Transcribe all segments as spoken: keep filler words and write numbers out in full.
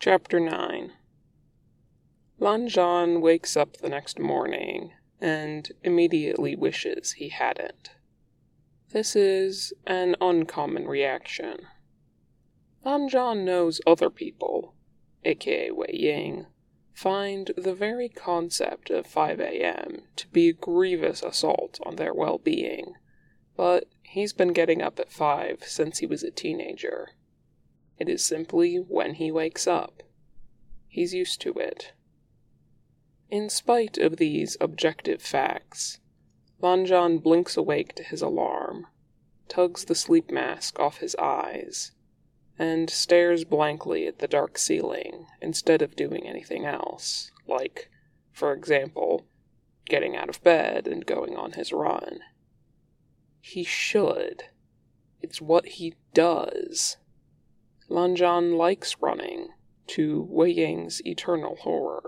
Chapter nine. Lan Zhan wakes up the next morning and immediately wishes he hadn't. This is an uncommon reaction. Lan Zhan knows other people, aka Wei Ying, find the very concept of five a.m. to be a grievous assault on their well-being, but he's been getting up at five since he was a teenager. It is simply when he wakes up. He's used to it. In spite of these objective facts, Lan Zhan blinks awake to his alarm, tugs the sleep mask off his eyes, and stares blankly at the dark ceiling instead of doing anything else, like, for example, getting out of bed and going on his run. He should. It's what he does. Lan Zhan likes running, to Wei Ying's eternal horror.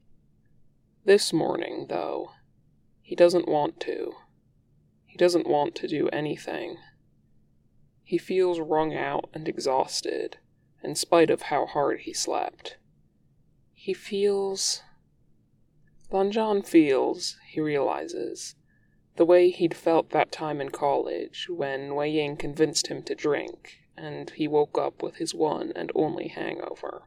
This morning, though, he doesn't want to. He doesn't want to do anything. He feels wrung out and exhausted, in spite of how hard he slept. He feels... Lan Zhan feels, he realizes, the way he'd felt that time in college when Wei Ying convinced him to drink, and he woke up with his one and only hangover.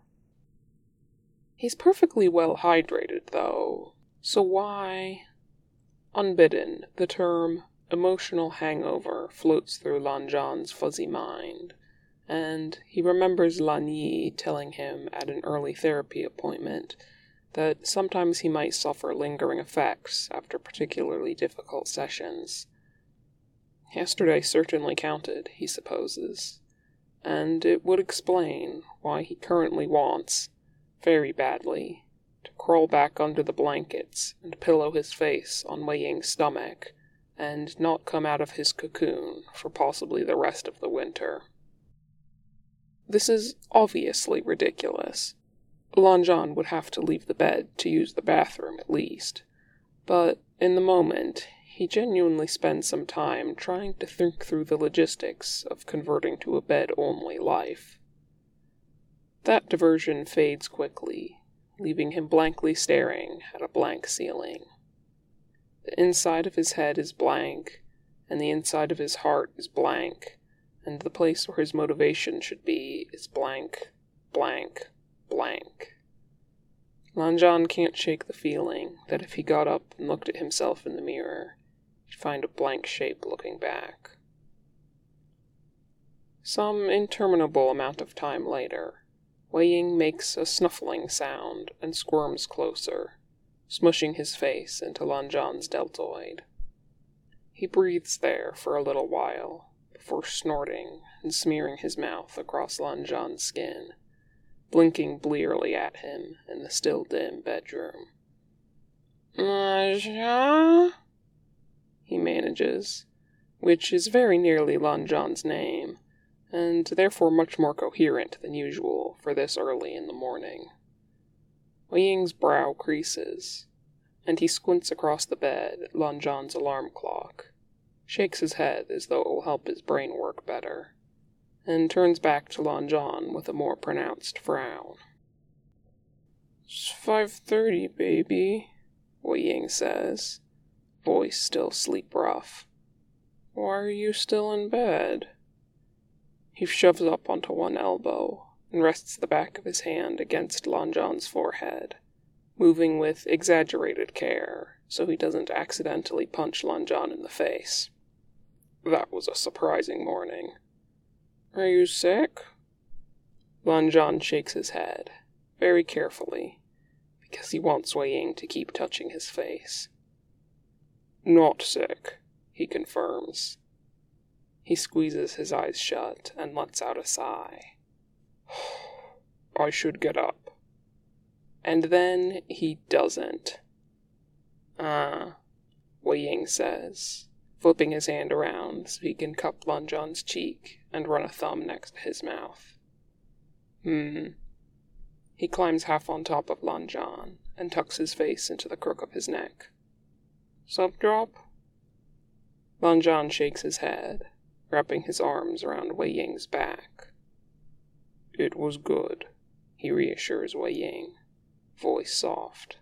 He's perfectly well hydrated, though, so why... Unbidden, the term emotional hangover floats through Lan Zhan's fuzzy mind, and he remembers Lan Yi telling him at an early therapy appointment that sometimes he might suffer lingering effects after particularly difficult sessions. Yesterday certainly counted, he supposes, and it would explain why he currently wants, very badly, to crawl back under the blankets and pillow his face on Wei Ying's stomach, and not come out of his cocoon for possibly the rest of the winter. This is obviously ridiculous. Lan Zhan would have to leave the bed to use the bathroom at least, but in the moment, he genuinely spends some time trying to think through the logistics of converting to a bed-only life. That diversion fades quickly, leaving him blankly staring at a blank ceiling. The inside of his head is blank, and the inside of his heart is blank, and the place where his motivation should be is blank, blank, blank. Lan Zhan can't shake the feeling that if he got up and looked at himself in the mirror, he'd find a blank shape looking back. Some interminable amount of time later, Wei Ying makes a snuffling sound and squirms closer, smushing his face into Lan Zhan's deltoid. He breathes there for a little while, before snorting and smearing his mouth across Lan Zhan's skin, blinking blearily at him in the still dim bedroom. Lan Zhan? He manages, which is very nearly Lan Zhan's name, and therefore much more coherent than usual for this early in the morning. Wei Ying's brow creases, and he squints across the bed at Lan Zhan's alarm clock, shakes his head as though it will help his brain work better, and turns back to Lan Zhan with a more pronounced frown. It's five thirty, baby, Wei Ying says, voice still sleep-rough. Why are you still in bed? He shoves up onto one elbow and rests the back of his hand against Lan Zhan's forehead, moving with exaggerated care so he doesn't accidentally punch Lan Zhan in the face. That was a surprising morning. Are you sick? Lan Zhan shakes his head, very carefully, because he wants Wei Ying to keep touching his face. Not sick, he confirms. He squeezes his eyes shut and lets out a sigh. I should get up. And then he doesn't. Ah, uh, Wei Ying says, flipping his hand around so he can cup Lan Zhan's cheek and run a thumb next to his mouth. Hmm. He climbs half on top of Lan Zhan and tucks his face into the crook of his neck. Sup, drop? Lan Zhan shakes his head, wrapping his arms around Wei Ying's back. It was good, he reassures Wei Ying, voice soft.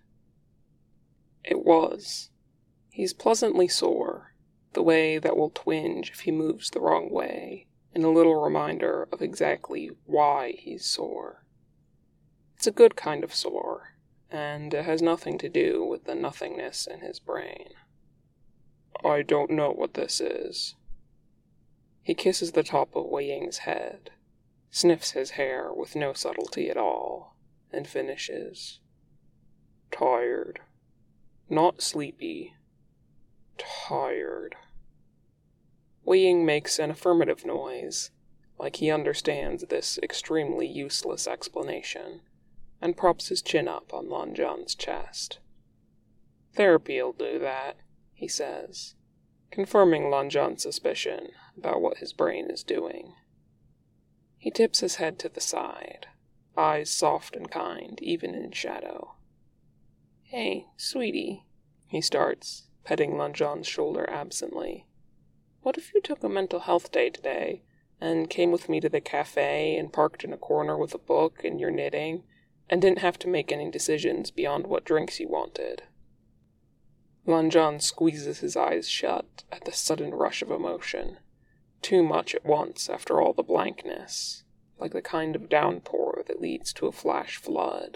It was. He's pleasantly sore, the way that will twinge if he moves the wrong way, and a little reminder of exactly why he's sore. It's a good kind of sore, and it has nothing to do with the nothingness in his brain. I don't know what this is. He kisses the top of Wei Ying's head, sniffs his hair with no subtlety at all, and finishes. Tired. Not sleepy. Tired. Wei Ying makes an affirmative noise, like he understands this extremely useless explanation, and props his chin up on Lan Zhan's chest. Therapy'll do that, he says, confirming Lan Zhan's suspicion about what his brain is doing. He tips his head to the side, eyes soft and kind, even in shadow. Hey, sweetie, he starts, petting Lan Zhan's shoulder absently. What if you took a mental health day today, and came with me to the cafe and parked in a corner with a book and your knitting, and didn't have to make any decisions beyond what drinks you wanted? Lan Zhan squeezes his eyes shut at the sudden rush of emotion, too much at once after all the blankness, like the kind of downpour that leads to a flash flood.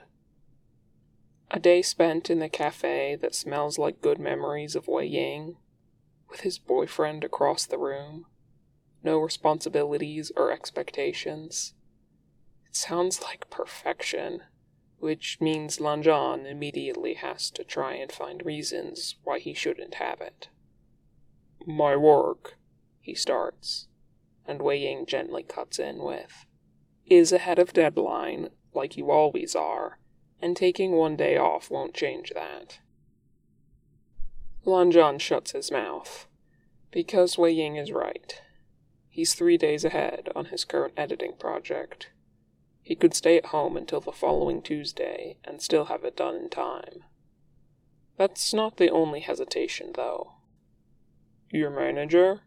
A day spent in the cafe that smells like good memories of Wei Ying, with his boyfriend across the room, no responsibilities or expectations. It sounds like perfection, which means Lan Zhan immediately has to try and find reasons why he shouldn't have it. My work, he starts, and Wei Ying gently cuts in with, is ahead of deadline, like you always are, and taking one day off won't change that. Lan Zhan shuts his mouth, because Wei Ying is right. He's three days ahead on his current editing project. He could stay at home until the following Tuesday and still have it done in time. That's not the only hesitation, though. Your manager?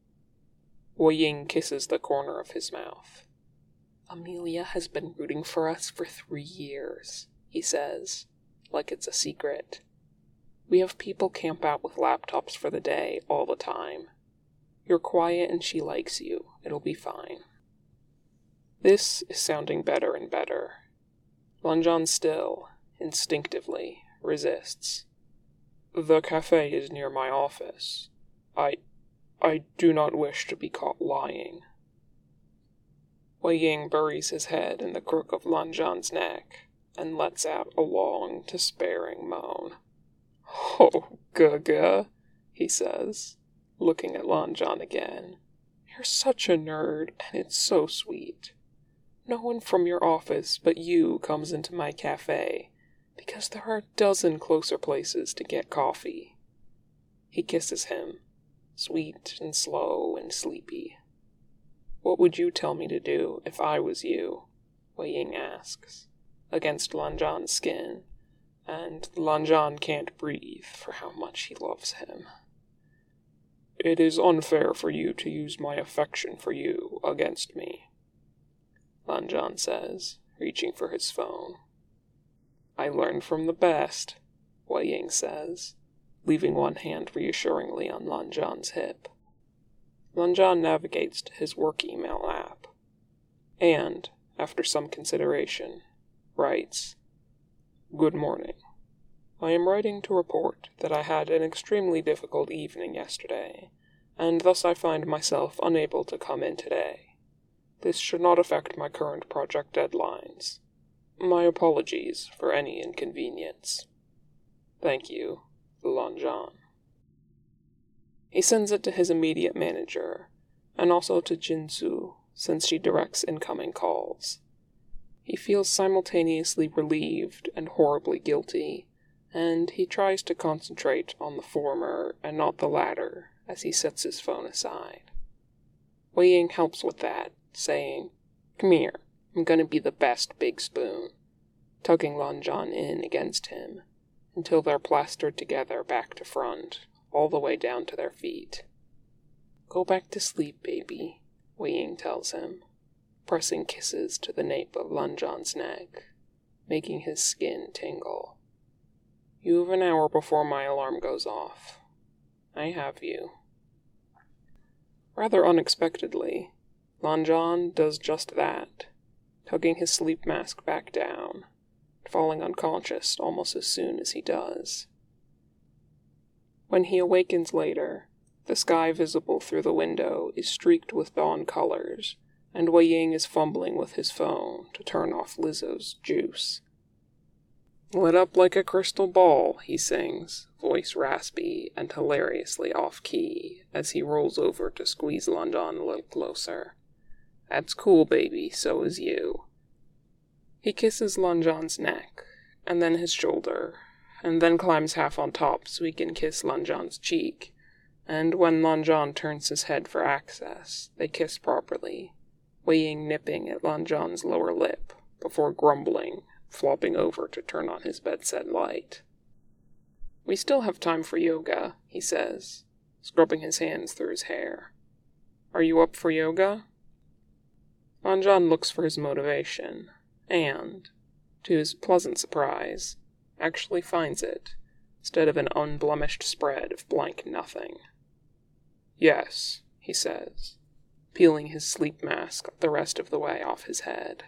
Wei Ying kisses the corner of his mouth. Amelia has been rooting for us for three years, he says, like it's a secret. We have people camp out with laptops for the day all the time. You're quiet and she likes you. It'll be fine. This is sounding better and better. Lan Zhan still, instinctively, resists. The cafe is near my office. I... I do not wish to be caught lying. Wei Ying buries his head in the crook of Lan Zhan's neck and lets out a long, despairing moan. Oh, Gaga, he says, looking at Lan Zhan again. You're such a nerd, and it's so sweet. No one from your office but you comes into my cafe, because there are a dozen closer places to get coffee. He kisses him, sweet and slow and sleepy. What would you tell me to do if I was you? Wei Ying asks, against Lan Zhan's skin, and Lan Zhan can't breathe for how much he loves him. It is unfair for you to use my affection for you against me, Lan Zhan says, reaching for his phone. I learned from the best, Wei Ying says, leaving one hand reassuringly on Lan Zhan's hip. Lan Zhan navigates to his work email app, and, after some consideration, writes, Good morning. I am writing to report that I had an extremely difficult evening yesterday, and thus I find myself unable to come in today. This should not affect my current project deadlines. My apologies for any inconvenience. Thank you, Lan Zhan. He sends it to his immediate manager, and also to Jinsu, since she directs incoming calls. He feels simultaneously relieved and horribly guilty, and he tries to concentrate on the former and not the latter as he sets his phone aside. Wei Ying helps with that, saying, Come here, I'm gonna be the best big spoon, tugging Lan Zhan in against him, until they're plastered together back to front, all the way down to their feet. Go back to sleep, baby, Wei Ying tells him, pressing kisses to the nape of Lanjan's neck, making his skin tingle. You have an hour before my alarm goes off. I have you. Rather unexpectedly, Lanjan does just that, tugging his sleep mask back down, falling unconscious almost as soon as he does. When he awakens later, the sky visible through the window is streaked with dawn colors, and Wei Ying is fumbling with his phone to turn off Lizzo's juice. Lit up like a crystal ball, he sings, voice raspy and hilariously off-key, as he rolls over to squeeze Lanjan a little closer. That's cool, baby, so is you. He kisses Lanjan's neck, and then his shoulder, and then climbs half on top so he can kiss Lanjan's cheek, and when Lanjan turns his head for access, they kiss properly, Wei Ying nipping at Lanjan's lower lip, before grumbling, flopping over to turn on his bedside light. We still have time for yoga, he says, scrubbing his hands through his hair. Are you up for yoga? Lanjan looks for his motivation, and, to his pleasant surprise, actually finds it, instead of an unblemished spread of blank nothing. Yes, he says, peeling his sleep mask the rest of the way off his head.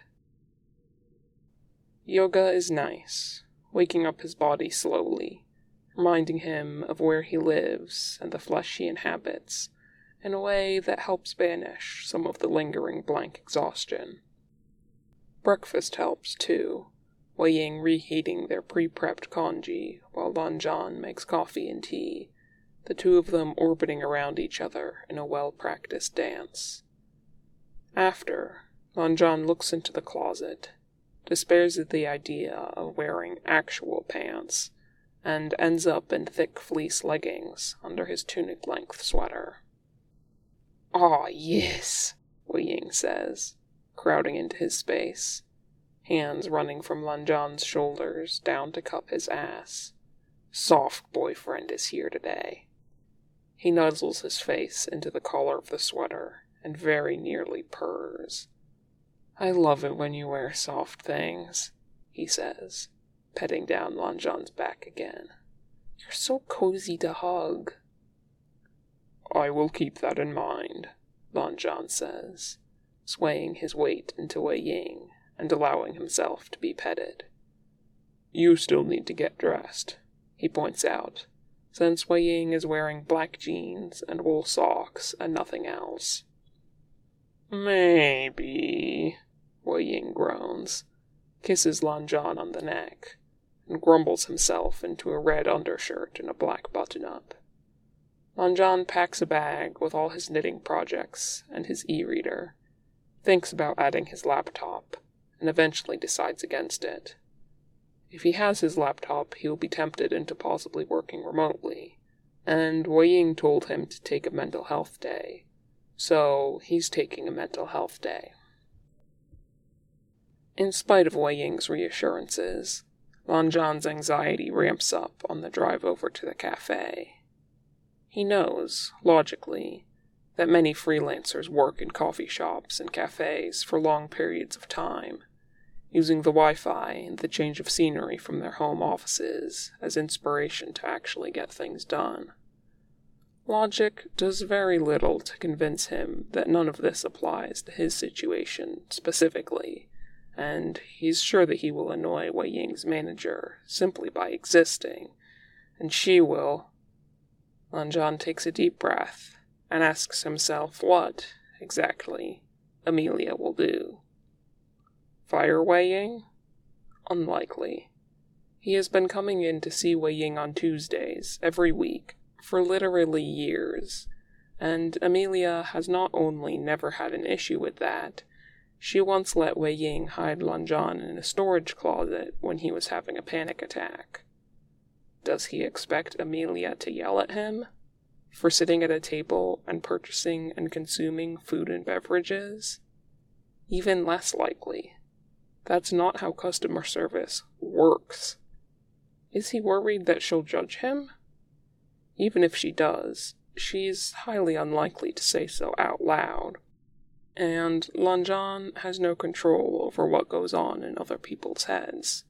Yoga is nice, waking up his body slowly, reminding him of where he lives and the flesh he inhabits, in a way that helps banish some of the lingering blank exhaustion. Breakfast helps, too, Wei Ying reheating their pre-prepped congee while Lanjan makes coffee and tea, the two of them orbiting around each other in a well-practiced dance. After, Lanjan looks into the closet, despairs at the idea of wearing actual pants, and ends up in thick fleece leggings under his tunic-length sweater. "Ah, yes," Wei Ying says, crowding into his space, hands running from Lanjan's shoulders down to cup his ass. Soft boyfriend is here today. He nuzzles his face into the collar of the sweater and very nearly purrs. I love it when you wear soft things, he says, petting down Lanjan's back again. You're so cozy to hug. I will keep that in mind, Lanjan says, swaying his weight into Wei Ying and allowing himself to be petted. You still need to get dressed, he points out, since Wei Ying is wearing black jeans and wool socks and nothing else. Maybe, Wei Ying groans, kisses Lanjan on the neck, and grumbles himself into a red undershirt and a black button-up. Lanjan packs a bag with all his knitting projects and his e-reader, thinks about adding his laptop, and eventually decides against it. If he has his laptop, he will be tempted into possibly working remotely, and Wei Ying told him to take a mental health day, so he's taking a mental health day. In spite of Wei Ying's reassurances, Lanjan's anxiety ramps up on the drive over to the cafe. He knows, logically, that many freelancers work in coffee shops and cafes for long periods of time, using the Wi-Fi and the change of scenery from their home offices as inspiration to actually get things done. Logic does very little to convince him that none of this applies to his situation specifically, and he's sure that he will annoy Wei Ying's manager simply by existing, and she will. Lanjan takes a deep breath and asks himself what, exactly, Amelia will do. Fire Wei Ying? Unlikely. He has been coming in to see Wei Ying on Tuesdays, every week, for literally years, and Amelia has not only never had an issue with that, she once let Wei Ying hide Lanjan in a storage closet when he was having a panic attack. Does he expect Amelia to yell at him for sitting at a table and purchasing and consuming food and beverages? Even less likely. That's not how customer service works. Is he worried that she'll judge him? Even if she does, she's highly unlikely to say so out loud. and Lan Zhan has no control over what goes on in other people's heads.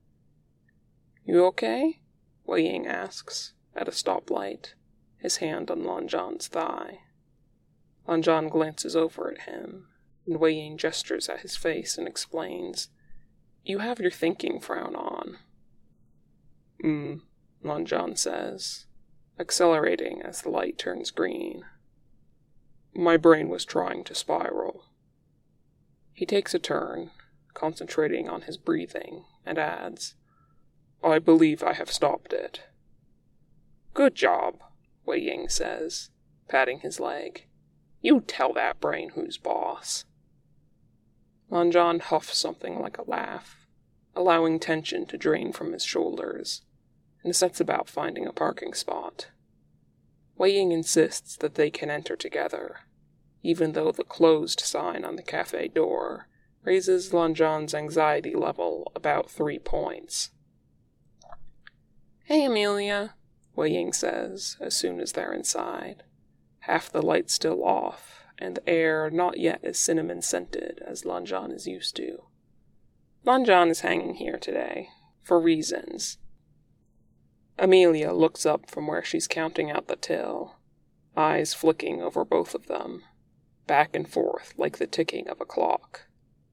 "You okay?" Wei Ying asks, at a stoplight, his hand on Lan Zhan's thigh. Lan Zhan glances over at him, and Wei Ying gestures at his face and explains, "You have your thinking frown on." "Hmm," Lan Zhan says, accelerating as the light turns green. "My brain was trying to spiral." He takes a turn, concentrating on his breathing, and adds, "I believe I have stopped it." "Good job," Wei Ying says, patting his leg. "You tell that brain who's boss." Lan Zhan huffs something like a laugh, allowing tension to drain from his shoulders, and sets about finding a parking spot. Wei Ying insists that they can enter together, even though the closed sign on the cafe door raises Lan Zhan's anxiety level about three points. "Hey, Amelia," Wei Ying says as soon as they're inside, half the light still off, and the air not yet as cinnamon-scented as Lan Zhan is used to. Lan Zhan is hanging here today, for reasons. Amelia looks up from where she's counting out the till, eyes flicking over both of them, back and forth like the ticking of a clock.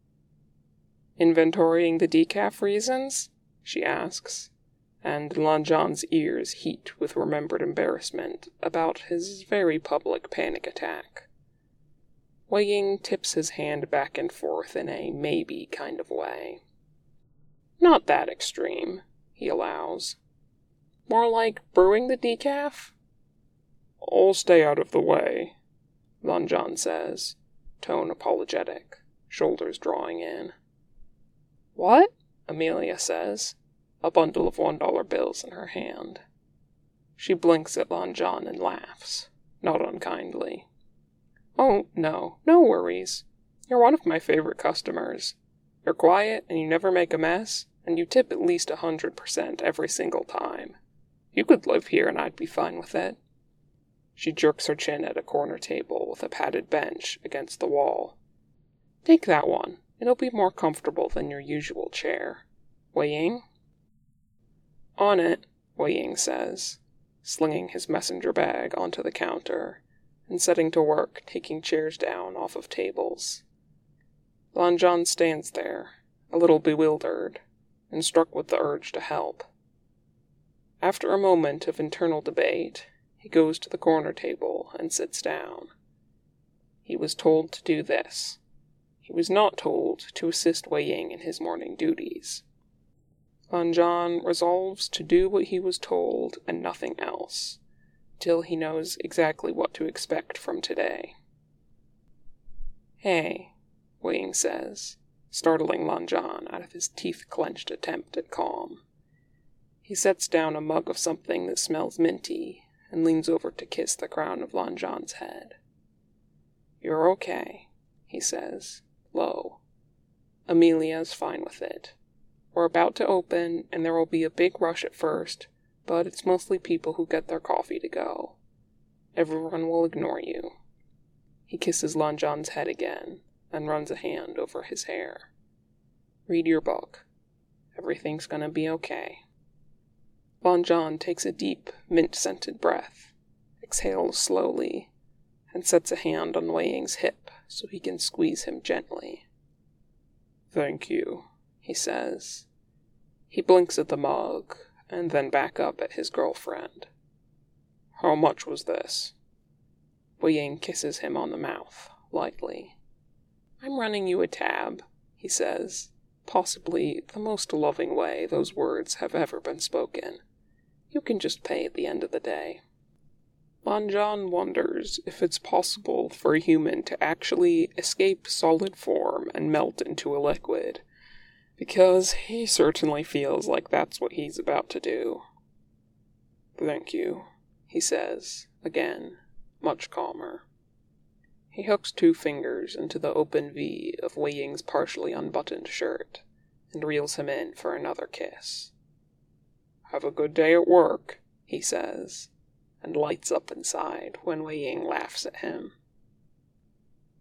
"Inventorying the decaf reasons?" she asks, and Lan Zhan's ears heat with remembered embarrassment about his very public panic attack. Wei Ying tips his hand back and forth in a maybe kind of way. "Not that extreme," he allows. "More like brewing the decaf?" "I'll stay out of the way," Lan Zhan says, tone apologetic, shoulders drawing in. "What?" Amelia says, a bundle of one-dollar bills in her hand. She blinks at Lan Zhan and laughs, not unkindly. "Oh, no, no worries. You're one of my favorite customers. You're quiet, and you never make a mess, and you tip at least a hundred percent every single time. You could live here and I'd be fine with it." She jerks her chin at a corner table with a padded bench against the wall. "Take that one. It'll be more comfortable than your usual chair. Wei Ying?" "On it," Wei Ying says, slinging his messenger bag onto the counter and setting to work taking chairs down off of tables. Lan Zhan stands there, a little bewildered, and struck with the urge to help. After a moment of internal debate, he goes to the corner table and sits down. He was told to do this. He was not told to assist Wei Ying in his morning duties. Lan Zhan resolves to do what he was told and nothing else, till he knows exactly what to expect from today. "Hey," Wei Ying says, startling Lan Zhan out of his teeth-clenched attempt at calm. He sets down a mug of something that smells minty and leans over to kiss the crown of Lan Zhan's head. "You're okay," he says, low. "Amelia's fine with it. We're about to open, and there will be a big rush at first, but it's mostly people who get their coffee to go. Everyone will ignore you." He kisses Lan Zhan's head again, and runs a hand over his hair. "Read your book. Everything's gonna be okay." Lan Zhan takes a deep, mint-scented breath, exhales slowly, and sets a hand on Wei Ying's hip so he can squeeze him gently. "Thank you," he says. He blinks at the mug, and then back up at his girlfriend. "How much was this?" Wei Ying kisses him on the mouth, lightly. "I'm running you a tab," he says, possibly the most loving way those words have ever been spoken. "You can just pay at the end of the day." Lan Zhan wonders if it's possible for a human to actually escape solid form and melt into a liquid, because he certainly feels like that's what he's about to do. "Thank you," he says, again, much calmer. He hooks two fingers into the open V of Wei Ying's partially unbuttoned shirt, and reels him in for another kiss. "Have a good day at work," he says, and lights up inside when Wei Ying laughs at him.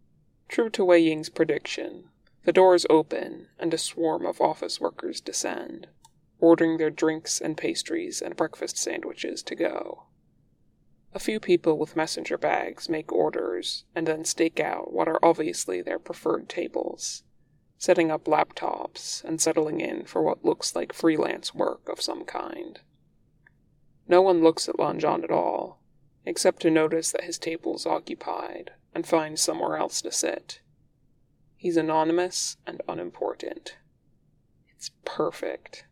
True to Wei Ying's prediction, the doors open and a swarm of office workers descend, ordering their drinks and pastries and breakfast sandwiches to go. A few people with messenger bags make orders and then stake out what are obviously their preferred tables, setting up laptops and settling in for what looks like freelance work of some kind. No one looks at Lan Zhan at all, except to notice that his table is occupied and find somewhere else to sit. He's anonymous and unimportant. It's perfect.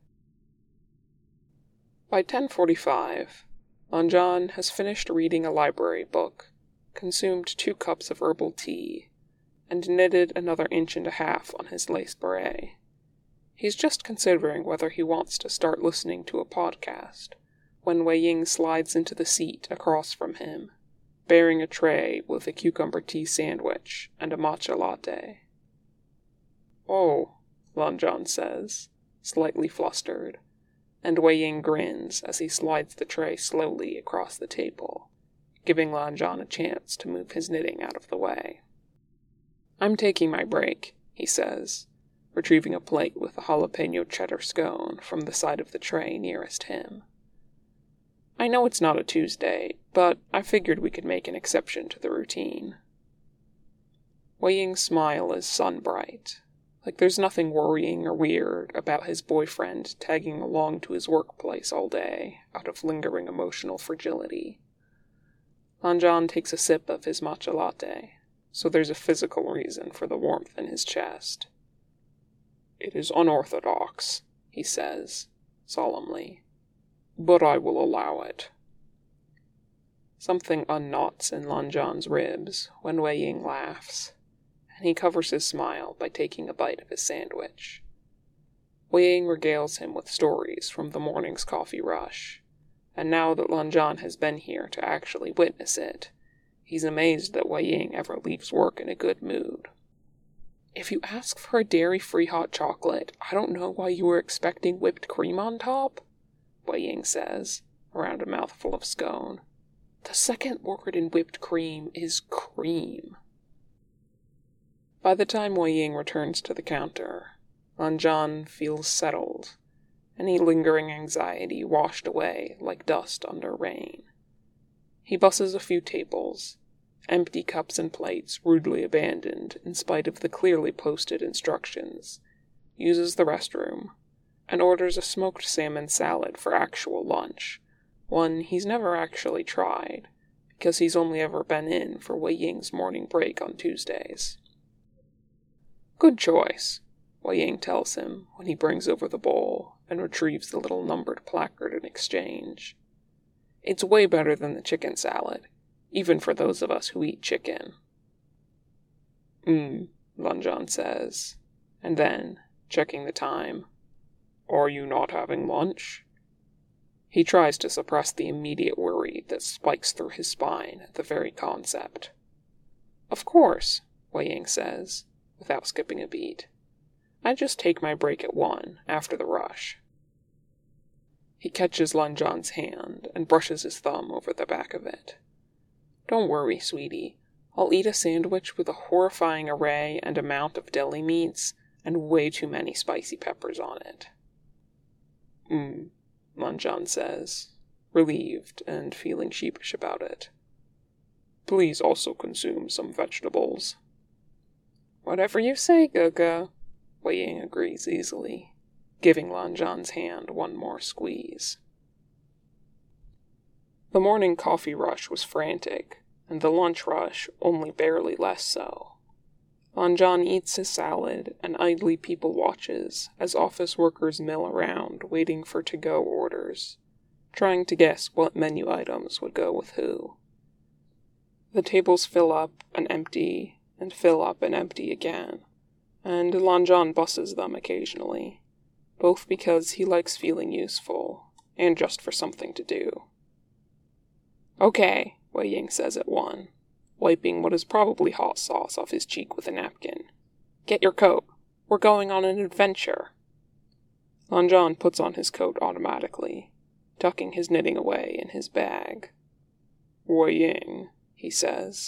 By ten forty-five, Lan Zhan has finished reading a library book, consumed two cups of herbal tea, and knitted another inch and a half on his lace beret. He's just considering whether he wants to start listening to a podcast, when Wei Ying slides into the seat across from him, bearing a tray with a cucumber tea sandwich and a matcha latte. "Oh," Lan Zhan says, slightly flustered, and Wei Ying grins as he slides the tray slowly across the table, giving Lan Zhan a chance to move his knitting out of the way. "I'm taking my break," he says, retrieving a plate with a jalapeno cheddar scone from the side of the tray nearest him. "I know it's not a Tuesday, but I figured we could make an exception to the routine." Wei Ying's smile is sun-bright, like there's nothing worrying or weird about his boyfriend tagging along to his workplace all day out of lingering emotional fragility. Lan Zhan takes a sip of his matcha latte, so there's a physical reason for the warmth in his chest. "It is unorthodox," he says, solemnly, "but I will allow it." Something unknots in Lan Zhan's ribs when Wei Ying laughs, and he covers his smile by taking a bite of his sandwich. Wei Ying regales him with stories from the morning's coffee rush, and now that Lan Zhan has been here to actually witness it, he's amazed that Wei Ying ever leaves work in a good mood. "If you ask for a dairy-free hot chocolate, I don't know why you were expecting whipped cream on top," Wei Ying says, around a mouthful of scone. "The second word in whipped cream is cream." By the time Wei Ying returns to the counter, Lan Zhan feels settled, any lingering anxiety washed away like dust under rain. He busses a few tables, empty cups and plates rudely abandoned in spite of the clearly posted instructions, uses the restroom, and orders a smoked salmon salad for actual lunch, one he's never actually tried, because he's only ever been in for Wei Ying's morning break on Tuesdays. "Good choice," Wei Ying tells him when he brings over the bowl and retrieves the little numbered placard in exchange. "It's way better than the chicken salad, even for those of us who eat chicken." "Hmm," Lan Zhan says, and then, checking the time, "Are you not having lunch?" He tries to suppress the immediate worry that spikes through his spine at the very concept. "Of course," Wei Ying says, without skipping a beat. "I just take my break at one, after the rush." He catches Lan Zhan's hand and brushes his thumb over the back of it. "Don't worry, sweetie. I'll eat a sandwich with a horrifying array and amount of deli meats and way too many spicy peppers on it." "Hmm," Lan Zhan says, relieved and feeling sheepish about it. "Please also consume some vegetables." "Whatever you say, Gogo," Wei Ying agrees easily, giving Lan Zhan's hand one more squeeze. The morning coffee rush was frantic, and the lunch rush only barely less so. Lan Zhan eats his salad and idly people watches as office workers mill around waiting for to-go orders, trying to guess what menu items would go with who. The tables fill up and empty, and fill up and empty again, and Lan Zhan busses them occasionally, both because he likes feeling useful, and just for something to do. "Okay," Wei Ying says at one, wiping what is probably hot sauce off his cheek with a napkin. "Get your coat. We're going on an adventure." Lan Zhan puts on his coat automatically, tucking his knitting away in his bag. "Wei Ying," he says,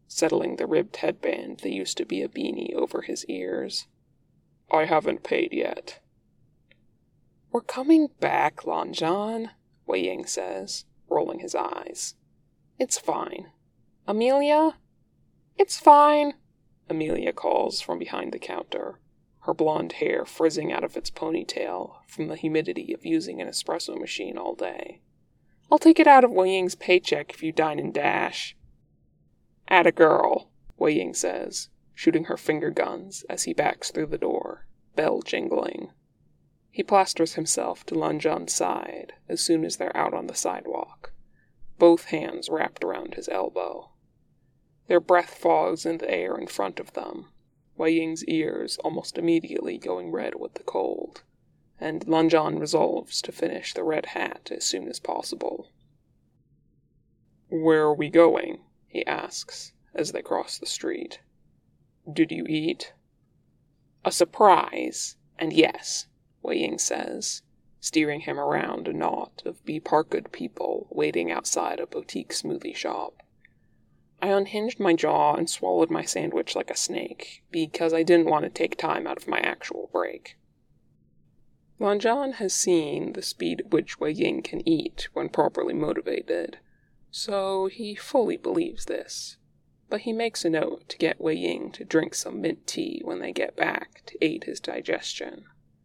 settling the ribbed headband that used to be a beanie over his ears. I haven't paid yet. We're coming back, Lan Zhan, Wei Ying says, rolling his eyes. It's fine. Amelia? It's fine, Amelia calls from behind the counter, her blonde hair frizzing out of its ponytail from the humidity of using an espresso machine all day. I'll take it out of Wei Ying's paycheck if you dine and dash. Atta girl, Wei Ying says, shooting her finger guns as he backs through the door, bell jingling. He plasters himself to Lan Zhan's side as soon as they're out on the sidewalk, both hands wrapped around his elbow. Their breath fogs in the air in front of them, Wei Ying's ears almost immediately going red with the cold, and Lan Zhan resolves to finish the red hat as soon as possible. Where are we going? He asks, as they cross the street. Did you eat? A surprise, and yes, Wei Ying says, steering him around a knot of be-parked people waiting outside a boutique smoothie shop. I unhinged my jaw and swallowed my sandwich like a snake, because I didn't want to take time out of my actual break. Lan Zhan has seen the speed at which Wei Ying can eat when properly motivated, so he fully believes this, but he makes a note to get Wei Ying to drink some mint tea when they get back to aid his digestion.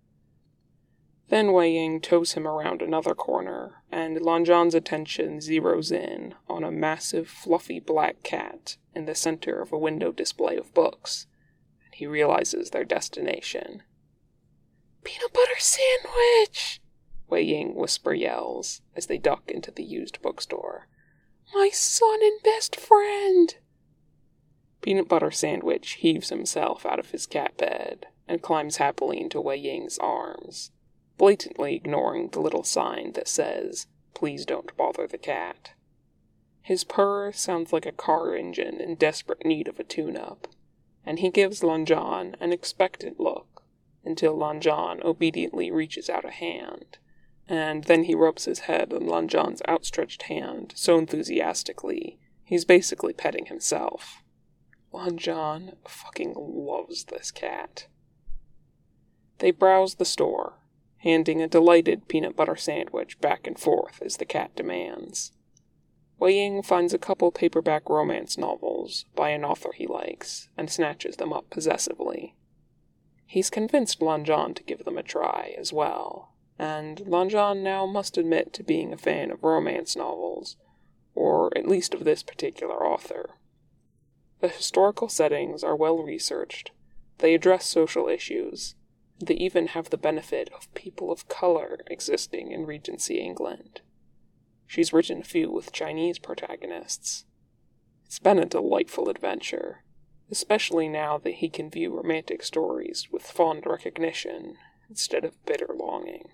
Then Wei Ying tows him around another corner, and Lan Zhan's attention zeroes in on a massive, fluffy black cat in the center of a window display of books, and he realizes their destination. Peanut butter sandwich! Wei Ying whisper yells as they duck into the used bookstore. My son and best friend! Peanut butter sandwich heaves himself out of his cat bed and climbs happily into Wei Ying's arms, blatantly ignoring the little sign that says, please don't bother the cat. His purr sounds like a car engine in desperate need of a tune-up, and he gives Lan Zhan an expectant look until Lan Zhan obediently reaches out a hand, and then he rubs his head on Lan Zhan's outstretched hand so enthusiastically he's basically petting himself. Lan Zhan fucking loves this cat. They browse the store, handing a delighted peanut butter sandwich back and forth as the cat demands. Wei Ying finds a couple paperback romance novels by an author he likes, and snatches them up possessively. He's convinced Lan Zhan to give them a try as well, and Lan Zhan now must admit to being a fan of romance novels, or at least of this particular author. The historical settings are well researched, they address social issues, they even have the benefit of people of color existing in Regency England. She's written a few with Chinese protagonists. It's been a delightful adventure, especially now that he can view romantic stories with fond recognition instead of bitter longing.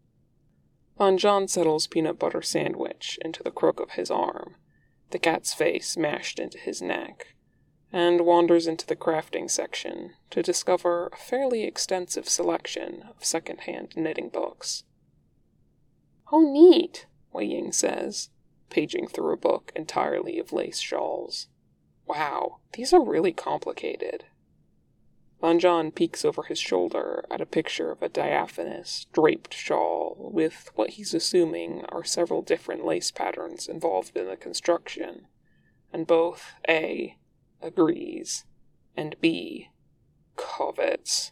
Lan Zhan settles peanut butter sandwich into the crook of his arm, the cat's face mashed into his neck, and wanders into the crafting section to discover a fairly extensive selection of second-hand knitting books. Oh, neat, Wei Ying says, paging through a book entirely of lace shawls. Wow, these are really complicated. Lan Zhan peeks over his shoulder at a picture of a diaphanous, draped shawl with what he's assuming are several different lace patterns involved in the construction, and both A, agrees, and B, covets.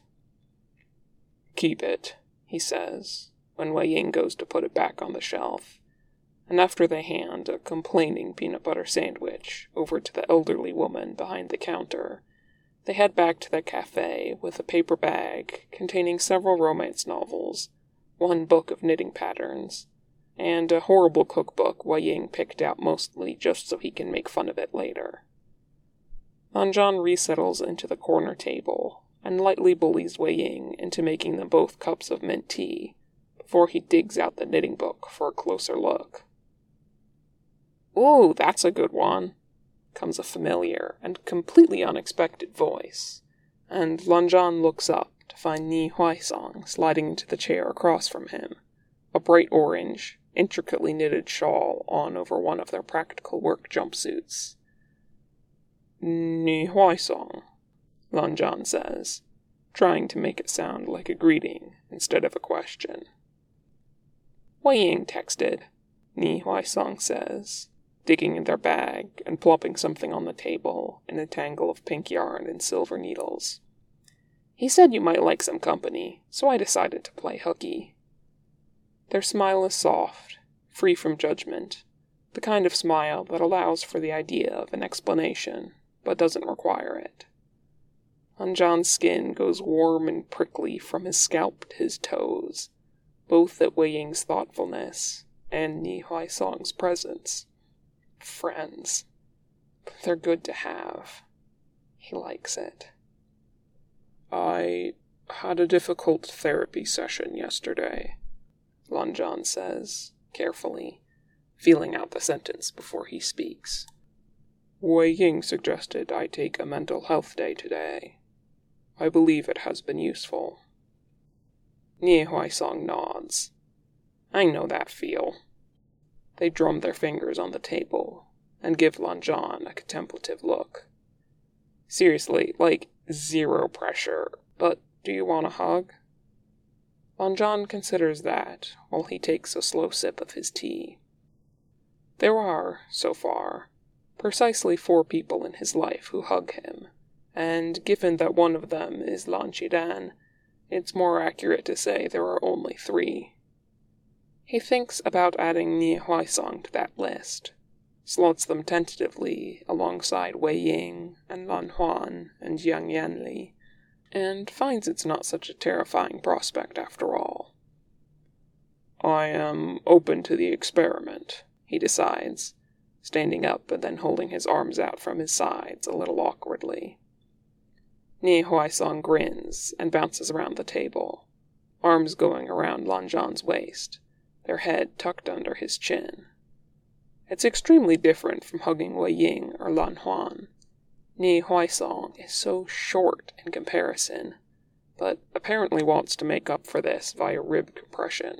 Keep it, he says, when Wei Ying goes to put it back on the shelf, and after they hand a complaining peanut butter sandwich over to the elderly woman behind the counter, they head back to the cafe with a paper bag containing several romance novels, one book of knitting patterns, and a horrible cookbook Wei Ying picked out mostly just so he can make fun of it later. Lan Zhan resettles into the corner table and lightly bullies Wei Ying into making them both cups of mint tea before he digs out the knitting book for a closer look. "Ooh, that's a good one," comes a familiar and completely unexpected voice, and Lan Zhan looks up to find Ni Huaisong sliding into the chair across from him, a bright orange, intricately knitted shawl on over one of their practical work jumpsuits. Ni Huaisong, Lan Zhan says, trying to make it sound like a greeting instead of a question. Wei Ying texted, Ni Huaisong says, digging in their bag and plopping something on the table in a tangle of pink yarn and silver needles. He said you might like some company, so I decided to play hooky. Their smile is soft, free from judgment, the kind of smile that allows for the idea of an explanation, but doesn't require it. Lan Zhan's skin goes warm and prickly from his scalp to his toes, both at Wei Ying's thoughtfulness and Ni Huaisong's presence. Friends. They're good to have. He likes it. I had a difficult therapy session yesterday, Lan Zhan says, carefully, feeling out the sentence before he speaks. Wei Ying suggested I take a mental health day today. I believe it has been useful. Ni Huaisong nods. I know that feel. They drum their fingers on the table and give Lan Zhan a contemplative look. Seriously, like, zero pressure, but do you want a hug? Lan Zhan considers that while he takes a slow sip of his tea. There are, so far, precisely four people in his life who hug him, and given that one of them is Lan Qidan, it's more accurate to say there are only three. He thinks about adding Ni Huaisong to that list, slots them tentatively alongside Wei Ying and Lan Huan and Jiang Yanli, and finds it's not such a terrifying prospect after all. I am open to the experiment, he decides, standing up and then holding his arms out from his sides a little awkwardly. Ni Huaisong grins and bounces around the table, arms going around Lan Zhan's waist, their head tucked under his chin. It's extremely different from hugging Wei Ying or Lan Huan. Ni Huaisong is so short in comparison, but apparently wants to make up for this via rib compression.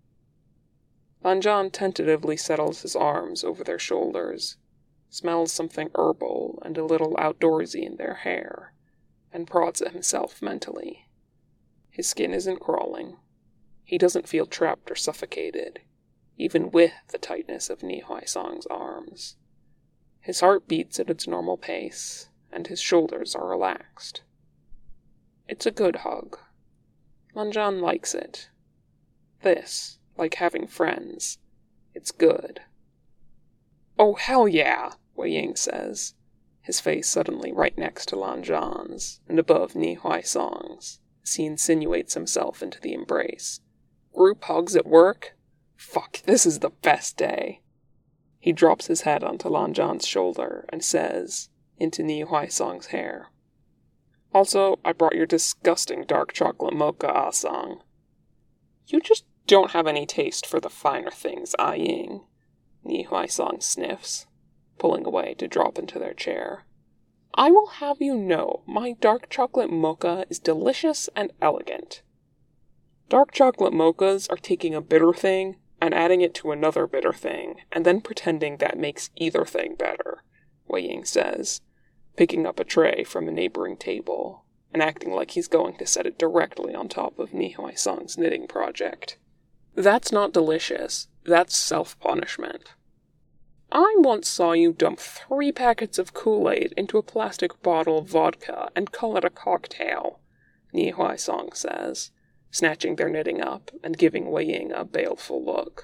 Lan Zhan tentatively settles his arms over their shoulders, smells something herbal and a little outdoorsy in their hair, and prods at himself mentally. His skin isn't crawling. He doesn't feel trapped or suffocated, even with the tightness of Ni Huaisong's arms. His heart beats at its normal pace, and his shoulders are relaxed. It's a good hug. Lan Zhan likes it. This, like having friends, it's good. Oh, hell yeah, Wei Ying says, his face suddenly right next to Lan Zhan's, and above Ni Huaisong's, as he insinuates himself into the embrace. Group hugs at work? Fuck, this is the best day. He drops his head onto Lan Zhan's shoulder and says, into Ni Huaisong's hair, Also, I brought your disgusting dark chocolate mocha, Ah Song. You just don't have any taste for the finer things, Ah Ying, Ni Huaisong sniffs, pulling away to drop into their chair. I will have you know, my dark chocolate mocha is delicious and elegant. Dark chocolate mochas are taking a bitter thing and adding it to another bitter thing, and then pretending that makes either thing better, Wei Ying says, picking up a tray from a neighboring table, and acting like he's going to set it directly on top of Ni Huaisong's knitting project. That's not delicious, that's self-punishment. I once saw you dump three packets of Kool-Aid into a plastic bottle of vodka and call it a cocktail, Ni Huaisong says, snatching their knitting up and giving Wei Ying a baleful look.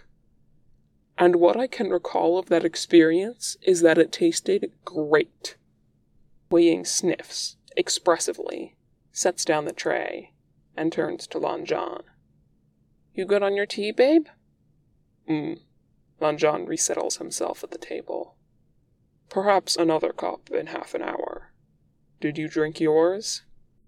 And what I can recall of that experience is that it tasted great. Wei Ying sniffs, expressively, sets down the tray, and turns to Lan Zhan. You good on your tea, babe? Mm. Lan Zhan resettles himself at the table. Perhaps another cup in half an hour. Did you drink yours?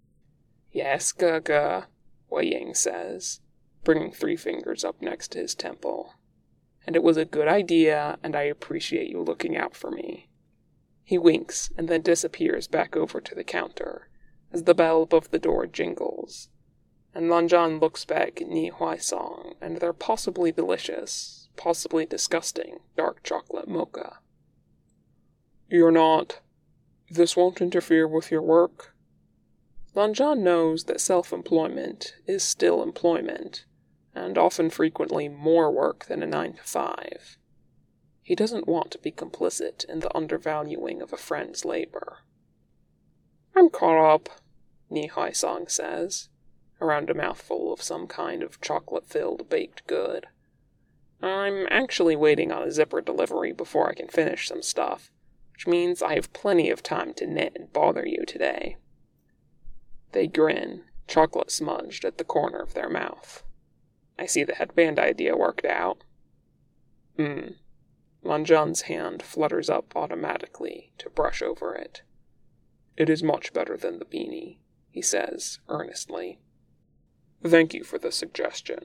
Yes, Gaga, Wei Ying says, bringing three fingers up next to his temple. And it was a good idea, and I appreciate you looking out for me. He winks, and then disappears back over to the counter, as the bell above the door jingles, and Lan Zhan looks back at Ni Huaisong and their possibly delicious, possibly disgusting dark chocolate mocha. You're not... This won't interfere with your work? Lan Zhan knows that self-employment is still employment, and often frequently more work than a nine to five. He doesn't want to be complicit in the undervaluing of a friend's labor. I'm caught up, Ni Huaisang says, around a mouthful of some kind of chocolate-filled baked good. I'm actually waiting on a zipper delivery before I can finish some stuff, which means I have plenty of time to knit and bother you today. They grin, chocolate smudged at the corner of their mouth. I see the headband idea worked out. Hmm. Lan Zhan's hand flutters up automatically to brush over it. It is much better than the beanie, he says, earnestly. Thank you for the suggestion.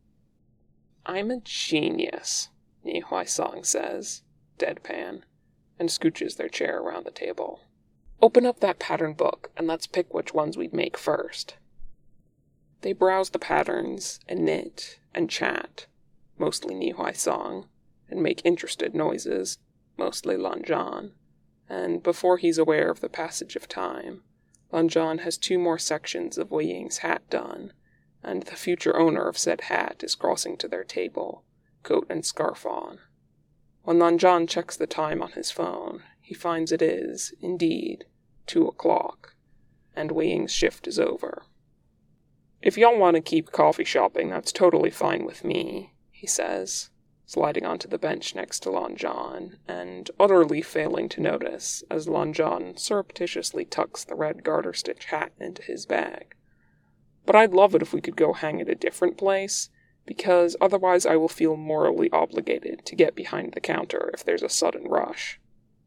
I'm a genius, Ni Huaisang says, deadpan, and scooches their chair around the table. Open up that pattern book, and let's pick which ones we'd make first. They browse the patterns, and knit, and chat, mostly Ni Huaisang, and make interested noises, mostly Lan Zhan, and before he's aware of the passage of time, Lan Zhan has two more sections of Wei Ying's hat done, and the future owner of said hat is crossing to their table, coat and scarf on. When Lan Zhan checks the time on his phone, he finds it is, indeed, two o'clock, and Wei Ying's shift is over. If y'all want to keep coffee shopping, that's totally fine with me, he says, sliding onto the bench next to Lan Zhan, and utterly failing to notice as Lan Zhan surreptitiously tucks the red garter-stitch hat into his bag. But I'd love it if we could go hang at a different place, because otherwise I will feel morally obligated to get behind the counter if there's a sudden rush.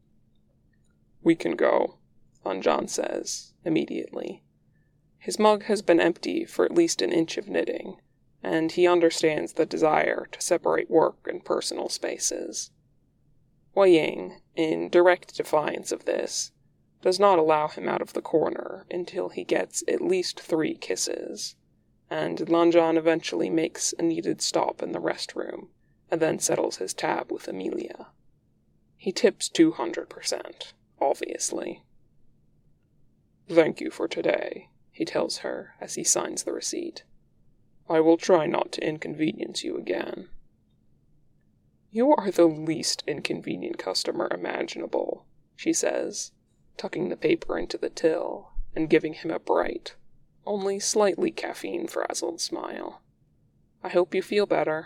We can go, Lan Zhan says, immediately. His mug has been empty for at least an inch of knitting, and he understands the desire to separate work and personal spaces. Wei Ying, in direct defiance of this, does not allow him out of the corner until he gets at least three kisses, and Lan Zhan eventually makes a needed stop in the restroom, and then settles his tab with Amelia. He tips two hundred percent, obviously. Thank you for today, he tells her as he signs the receipt. I will try not to inconvenience you again. You are the least inconvenient customer imaginable, she says, tucking the paper into the till and giving him a bright, only slightly caffeine-frazzled smile. I hope you feel better.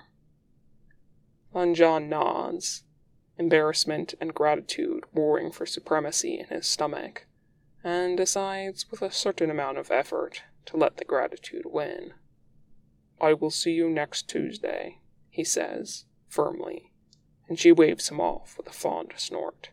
Lan Zhan nods, embarrassment and gratitude warring for supremacy in his stomach, and decides with a certain amount of effort to let the gratitude win. I will see you next Tuesday, he says, firmly, and she waves him off with a fond snort.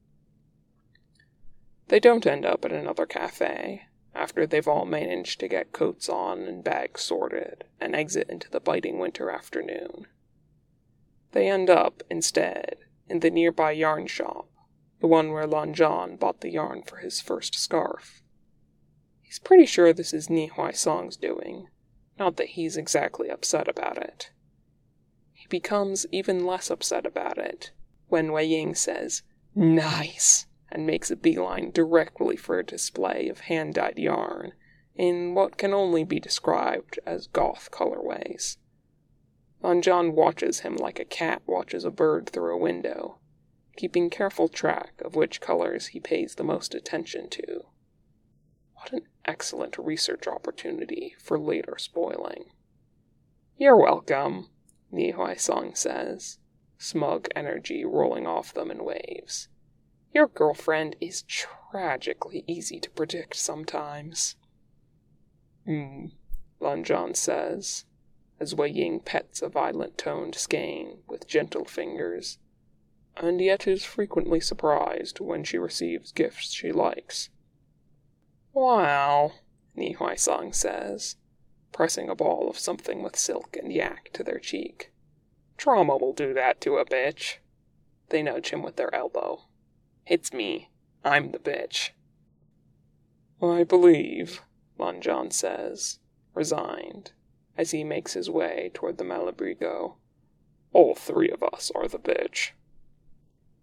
They don't end up at another cafe, after they've all managed to get coats on and bags sorted, and exit into the biting winter afternoon. They end up, instead, in the nearby yarn shop, the one where Lan Zhan bought the yarn for his first scarf. He's pretty sure this is Ni Huaisang's doing, not that he's exactly upset about it. He becomes even less upset about it when Wei Ying says, "Nice!" and makes a beeline directly for a display of hand-dyed yarn in what can only be described as goth colorways. Lan Zhan watches him like a cat watches a bird through a window, keeping careful track of which colors he pays the most attention to. What an excellent research opportunity for later spoiling. You're welcome, Ni Huaisang says, smug energy rolling off them in waves. Your girlfriend is tragically easy to predict sometimes. Hmm, Lan Zhan says, as Wei Ying pets a violet-toned skein with gentle fingers, and yet is frequently surprised when she receives gifts she likes. Wow, Ni Huaisang says, pressing a ball of something with silk and yak to their cheek. Trauma will do that to a bitch. They nudge him with their elbow. It's me. I'm the bitch. I believe, Lan Zhan says, resigned, as he makes his way toward the Malabrigo. All three of us are the bitch.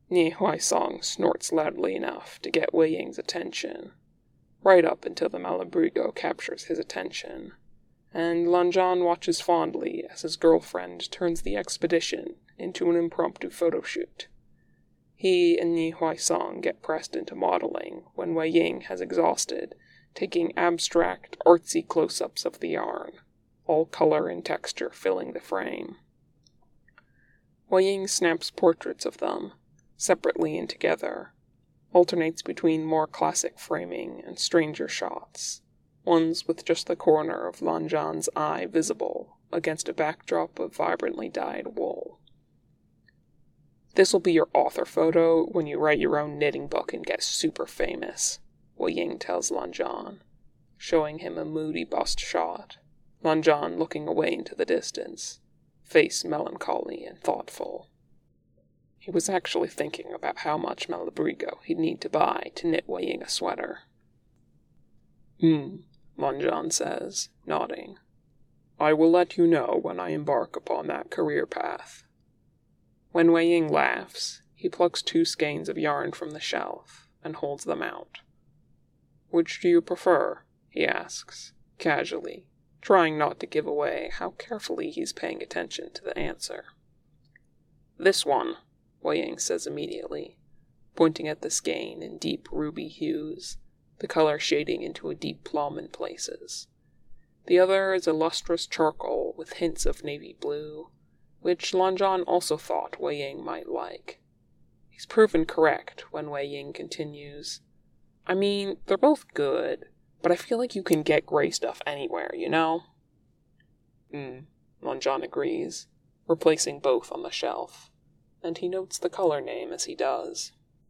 Ni Huaisong snorts loudly enough to get Wei Ying's attention, right up until the Malabrigo captures his attention, and Lan Zhan watches fondly as his girlfriend turns the expedition into an impromptu photo shoot. He and Ni Huaisong get pressed into modeling when Wei Ying has exhausted, taking abstract, artsy close-ups of the yarn, all color and texture filling the frame. Wei Ying snaps portraits of them, separately and together, alternates between more classic framing and stranger shots, ones with just the corner of Lan Zhan's eye visible against a backdrop of vibrantly dyed wool. "This'll be your author photo when you write your own knitting book and get super famous," Wei Ying tells Lan Zhan, showing him a moody bust shot, Lan Zhan looking away into the distance, face melancholy and thoughtful. He was actually thinking about how much Malabrigo he'd need to buy to knit Wei Ying a sweater. "Hmm," Lan Zhan says, nodding. "I will let you know when I embark upon that career path." When Wei Ying laughs, he plucks two skeins of yarn from the shelf and holds them out. "Which do you prefer?" he asks, casually, trying not to give away how carefully he's paying attention to the answer. "This one," Wei Ying says immediately, pointing at the skein in deep ruby hues, the color shading into a deep plum in places. The other is a lustrous charcoal with hints of navy blue, which Lan Zhan also thought Wei Ying might like. He's proven correct when Wei Ying continues, "I mean, they're both good, but I feel like you can get gray stuff anywhere, you know?" Hmm, Lan Zhan agrees, replacing both on the shelf, and he notes the color name as he does.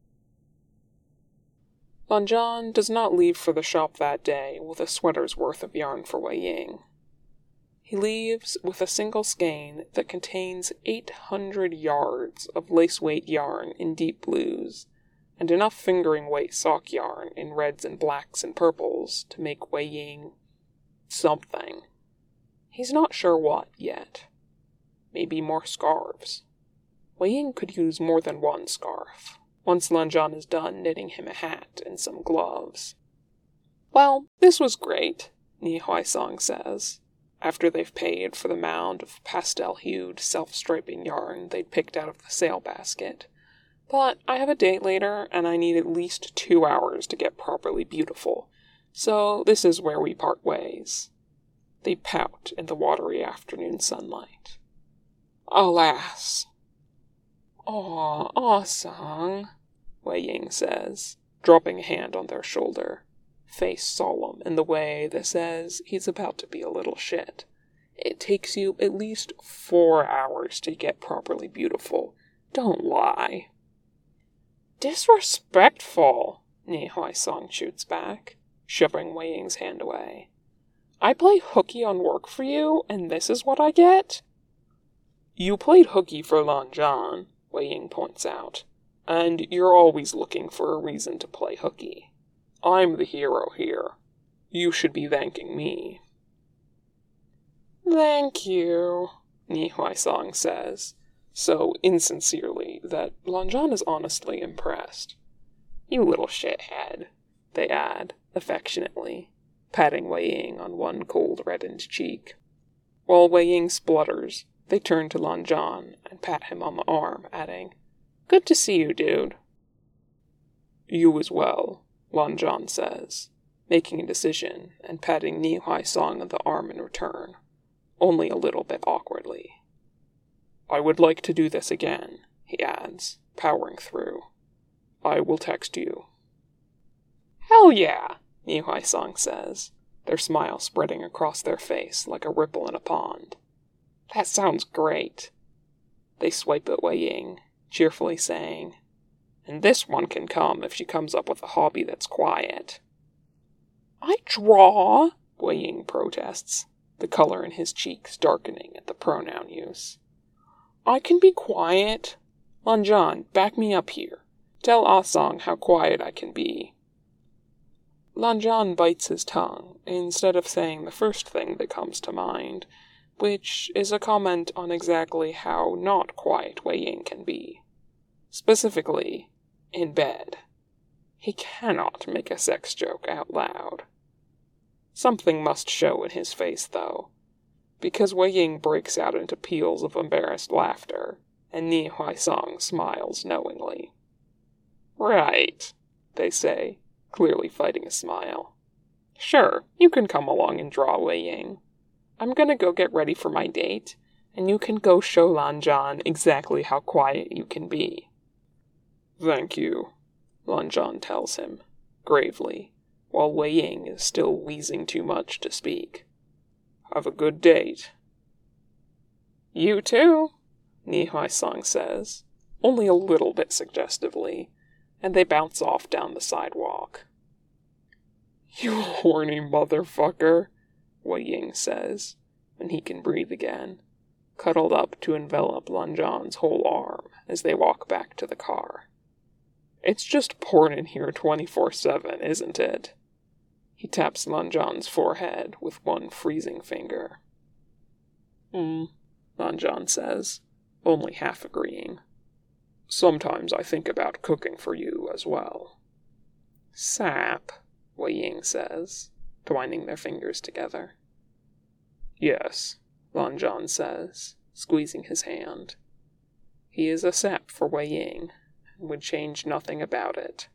Lan Zhan does not leave for the shop that day with a sweater's worth of yarn for Wei Ying. He leaves with a single skein that contains eight hundred yards of lace-weight yarn in deep blues, and enough fingering-weight sock yarn in reds and blacks and purples to make Wei Ying something. He's not sure what yet. Maybe more scarves. Wei Ying could use more than one scarf, once Lan Zhan is done knitting him a hat and some gloves. "Well, this was great," Ni Huaisong says, after they've paid for the mound of pastel-hued, self-striping yarn they'd picked out of the sale basket. "But I have a date later, and I need at least two hours to get properly beautiful, so this is where we part ways." They pout in the watery afternoon sunlight. "Alas!" "Aw, Ah-Song," Wei Ying says, dropping a hand on their shoulder, face solemn in the way that says he's about to be a little shit. "It takes you at least four hours to get properly beautiful. Don't lie." "Disrespectful," Ni Huaisong shoots back, shoving Wei Ying's hand away. "I play hooky on work for you, and this is what I get?" "You played hooky for Lan Zhan," Wei Ying points out, "and you're always looking for a reason to play hooky. I'm the hero here. You should be thanking me." "Thank you," Ni Huaisong says, so insincerely that Lan Zhan is honestly impressed. "You little shithead," they add, affectionately, patting Wei Ying on one cold reddened cheek. While Wei Ying splutters, they turn to Lan Zhan and pat him on the arm, adding, "Good to see you, dude." "You as well," Lan Zhan says, making a decision and patting Ni Huaisong on the arm in return, only a little bit awkwardly. "I would like to do this again," he adds, powering through. "I will text you." "Hell yeah," Ni Huaisong says, their smile spreading across their face like a ripple in a pond. "That sounds great." They swipe at Wei Ying, cheerfully saying, "And this one can come if she comes up with a hobby that's quiet." "I draw," Wei Ying protests, the color in his cheeks darkening at the pronoun use. "I can be quiet. Lan Zhan, back me up here. Tell Ah-Song how quiet I can be." Lan Zhan bites his tongue, instead of saying the first thing that comes to mind, which is a comment on exactly how not quiet Wei Ying can be. Specifically, in bed. He cannot make a sex joke out loud. Something must show in his face, though, because Wei Ying breaks out into peals of embarrassed laughter, and Ni Huaisang smiles knowingly. "Right," they say, clearly fighting a smile. "Sure, you can come along and draw, Wei Ying. I'm gonna go get ready for my date, and you can go show Lan Zhan exactly how quiet you can be." "Thank you," Lan Zhan tells him, gravely, while Wei Ying is still wheezing too much to speak. "Have a good date." "You too," Ni Huaisang says, only a little bit suggestively, and they bounce off down the sidewalk. "You horny motherfucker," Wei Ying says, when he can breathe again, cuddled up to envelop Lan Zhan's whole arm as they walk back to the car. "It's just porn in here twenty-four seven, isn't it?" He taps Lan Zhan's forehead with one freezing finger. Hmm, Lan Zhan says, only half agreeing. "Sometimes I think about cooking for you as well." "Sap," Wei Ying says, twining their fingers together. "Yes," Lan Zhan says, squeezing his hand. He is a sap for Wei Ying, and would change nothing about it.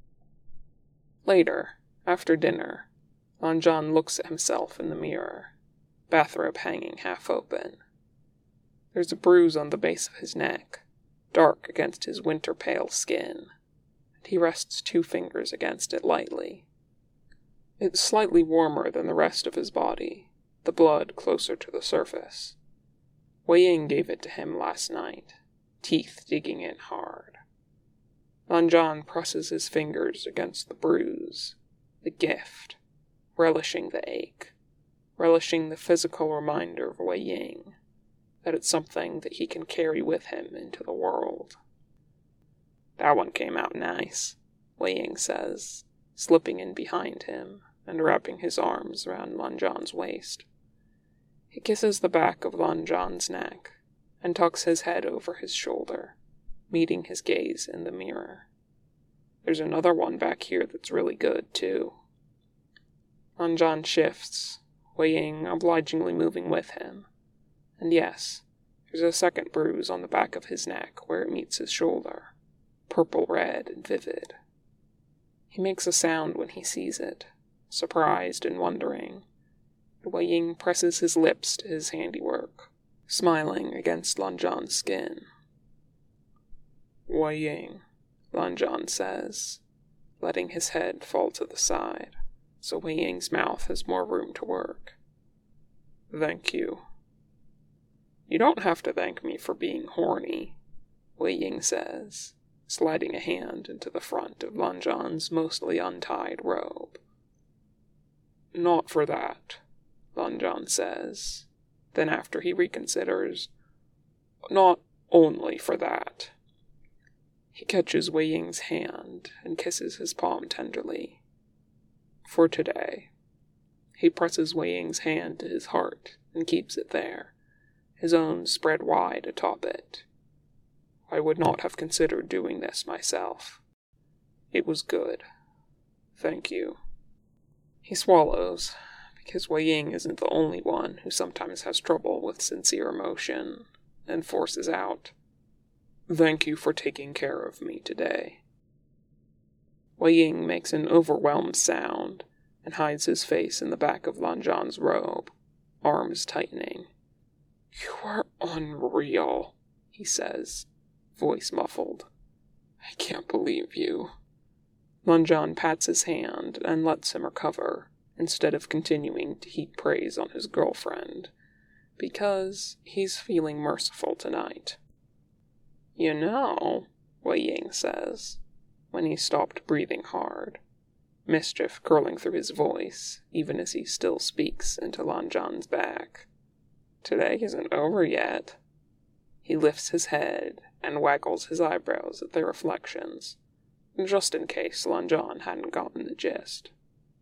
Later, after dinner, Lan Zhan looks at himself in the mirror, bathrobe hanging half open. There's a bruise on the base of his neck, dark against his winter-pale skin, and he rests two fingers against it lightly. It's slightly warmer than the rest of his body, the blood closer to the surface. Wei Ying gave it to him last night, teeth digging in hard. Lan Zhan presses his fingers against the bruise, the gift, relishing the ache, relishing the physical reminder of Wei Ying, that it's something that he can carry with him into the world. "That one came out nice," Wei Ying says, slipping in behind him and wrapping his arms around Lan Zhan's waist. He kisses the back of Lan Zhan's neck and tucks his head over his shoulder, meeting his gaze in the mirror. There's another one back here that's really good, too. Lan Zhan shifts, Wei Ying obligingly moving with him. And yes, there's a second bruise on the back of his neck where it meets his shoulder, purple-red and vivid. He makes a sound when he sees it, surprised and wondering. Wei Ying presses his lips to his handiwork, smiling against Lan Zhan's skin. "Wei Ying," Lan Zhan says, letting his head fall to the side, so Wei Ying's mouth has more room to work. "Thank you." "You don't have to thank me for being horny," Wei Ying says, sliding a hand into the front of Lan Zhan's mostly untied robe. "Not for that," Lan Zhan says. Then after he reconsiders, "Not only for that." He catches Wei Ying's hand and kisses his palm tenderly. "For today." He presses Wei Ying's hand to his heart and keeps it there, his own spread wide atop it. "I would not have considered doing this myself. It was good. Thank you." He swallows, because Wei Ying isn't the only one who sometimes has trouble with sincere emotion, and forces out, "Thank you for taking care of me today." Wei Ying makes an overwhelmed sound and hides his face in the back of Lan Zhan's robe, arms tightening. "You are unreal," he says, voice muffled. "I can't believe you." Lan Zhan pats his hand and lets him recover, instead of continuing to heap praise on his girlfriend, because he's feeling merciful tonight. "You know," Wei Ying says, when he stopped breathing hard, mischief curling through his voice, even as he still speaks into Lan Zhan's back. "Today isn't over yet." He lifts his head and waggles his eyebrows at their reflections, just in case Lan Zhan hadn't gotten the gist.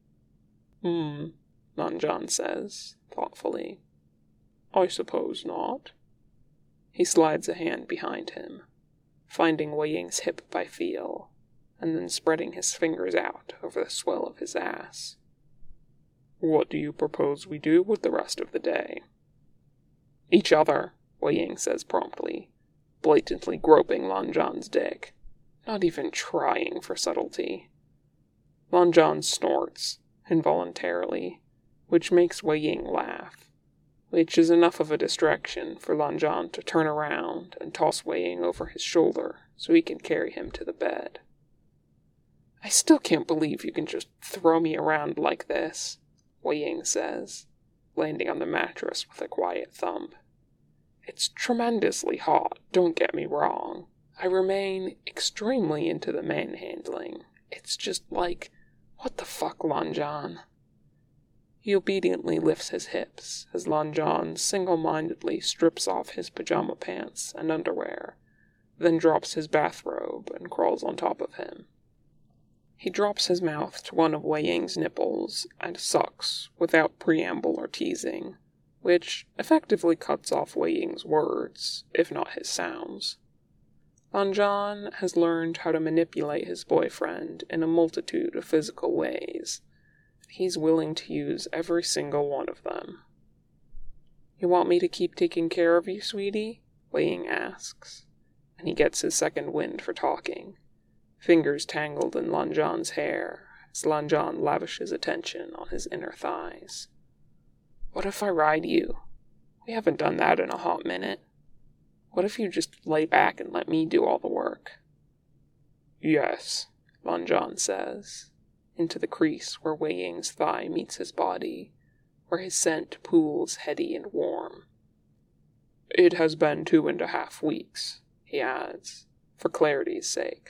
"Hmm," Lan Zhan says, thoughtfully. "I suppose not." He slides a hand behind him, finding Wei Ying's hip by feel, and then spreading his fingers out over the swell of his ass. "What do you propose we do with the rest of the day?" "Each other," Wei Ying says promptly, blatantly groping Lan Zhan's dick, not even trying for subtlety. Lan Zhan snorts, involuntarily, which makes Wei Ying laugh, which is enough of a distraction for Lan Zhan to turn around and toss Wei Ying over his shoulder so he can carry him to the bed. "I still can't believe you can just throw me around like this," Wei Ying says, landing on the mattress with a quiet thump. "It's tremendously hot, don't get me wrong. I remain extremely into the manhandling. It's just like, what the fuck, Lan Zhan?" He obediently lifts his hips as Lan Zhan single-mindedly strips off his pajama pants and underwear, then drops his bathrobe and crawls on top of him. He drops his mouth to one of Wei Ying's nipples and sucks without preamble or teasing, which effectively cuts off Wei Ying's words, if not his sounds. Lan Zhan has learned how to manipulate his boyfriend in a multitude of physical ways. He's willing to use every single one of them. "You want me to keep taking care of you, sweetie?" Wei Ying asks, and he gets his second wind for talking, fingers tangled in Lan Zhan's hair as Lan Zhan lavishes attention on his inner thighs. "What if I ride you? We haven't done that in a hot minute. What if you just lay back and let me do all the work?" "Yes," Lan Zhan says, into the crease where Wei Ying's thigh meets his body, where his scent pools heady and warm. "It has been two and a half weeks," he adds, for clarity's sake.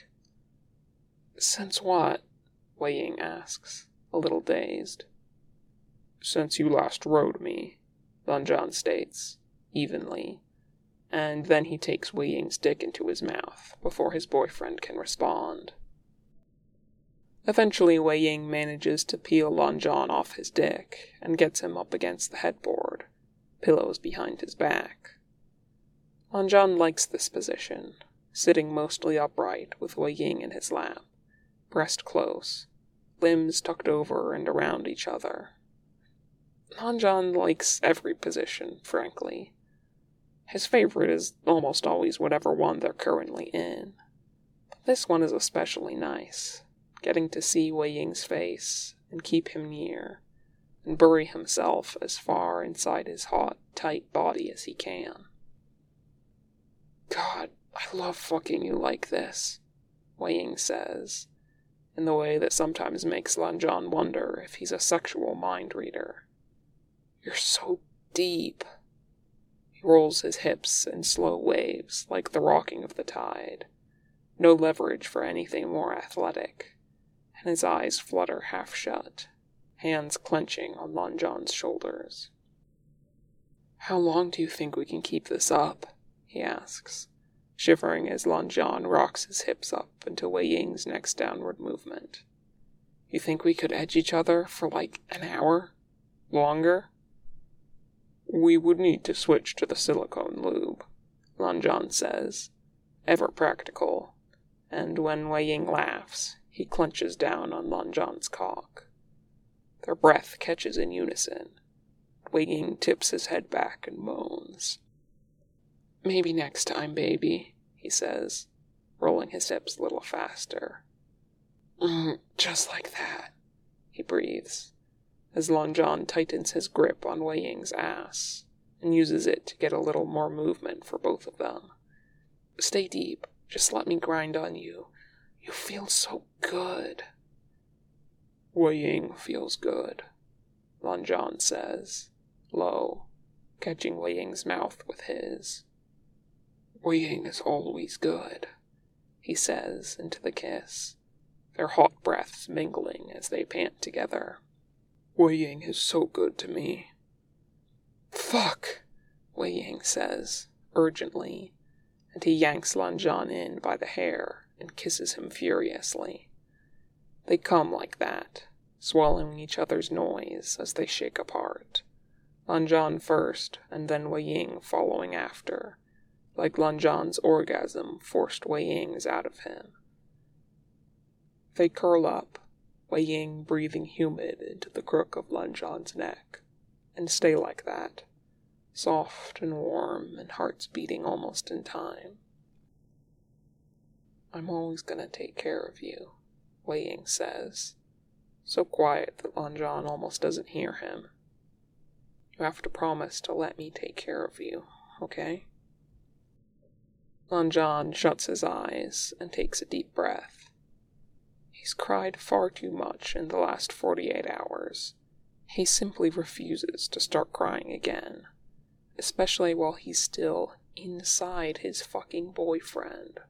"Since what?" Wei Ying asks, a little dazed. "Since you last rode me," Lan Zhan states, evenly, and then he takes Wei Ying's dick into his mouth before his boyfriend can respond. Eventually, Wei Ying manages to peel Lan Zhan off his dick and gets him up against the headboard, pillows behind his back. Lan Zhan likes this position, sitting mostly upright with Wei Ying in his lap, breast close, limbs tucked over and around each other. Lan Zhan likes every position, frankly. His favorite is almost always whatever one they're currently in. But this one is especially nice, getting to see Wei Ying's face and keep him near, and bury himself as far inside his hot, tight body as he can. "God, I love fucking you like this," Wei Ying says, in the way that sometimes makes Lan Zhan wonder if he's a sexual mind reader. "You're so deep." He rolls his hips in slow waves like the rocking of the tide, no leverage for anything more athletic, and his eyes flutter half shut, hands clenching on Lan Zhan's shoulders. "How long do you think we can keep this up?" he asks, shivering as Lan Zhan rocks his hips up into Wei Ying's next downward movement. "You think we could edge each other for like an hour? Longer?" "We would need to switch to the silicone lube," Lan Zhan says, ever practical, and when Wei Ying laughs, he clenches down on Lan Zhan's cock. Their breath catches in unison. Wei Ying tips his head back and moans. "Maybe next time, baby," he says, rolling his hips a little faster. Mm, just like that, he breathes, as Lan Zhan tightens his grip on Wei Ying's ass, and uses it to get a little more movement for both of them. "Stay deep, just let me grind on you. You feel so good." "Wei Ying feels good," Lan Zhan says, low, catching Wei Ying's mouth with his. "Wei Ying is always good," he says into the kiss, their hot breaths mingling as they pant together. "Wei Ying is so good to me." "Fuck," Wei Ying says, urgently, and he yanks Lan Zhan in by the hair and kisses him furiously. They come like that, swallowing each other's noise as they shake apart, Lan Zhan first and then Wei Ying following after, like Lan Zhan's orgasm forced Wei Ying's out of him. They curl up, Wei Ying breathing humid into the crook of Lan Zhan's neck, and stay like that, soft and warm and hearts beating almost in time. "I'm always gonna take care of you," Wei Ying says, so quiet that Lan Zhan almost doesn't hear him. "You have to promise to let me take care of you, okay?" Lan Zhan shuts his eyes and takes a deep breath. He's cried far too much in the last forty-eight hours. He simply refuses to start crying again, especially while he's still inside his fucking boyfriend.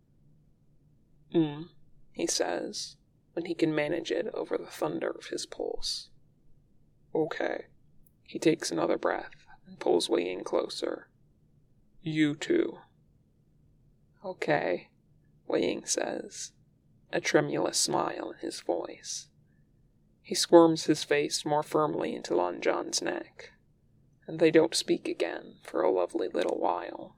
Mm, he says, when he can manage it over the thunder of his pulse. Okay. He takes another breath and pulls Wei Ying closer. You too. Okay, Wei Ying says, a tremulous smile in his voice. He squirms his face more firmly into Lan Zhan's neck, and they don't speak again for a lovely little while.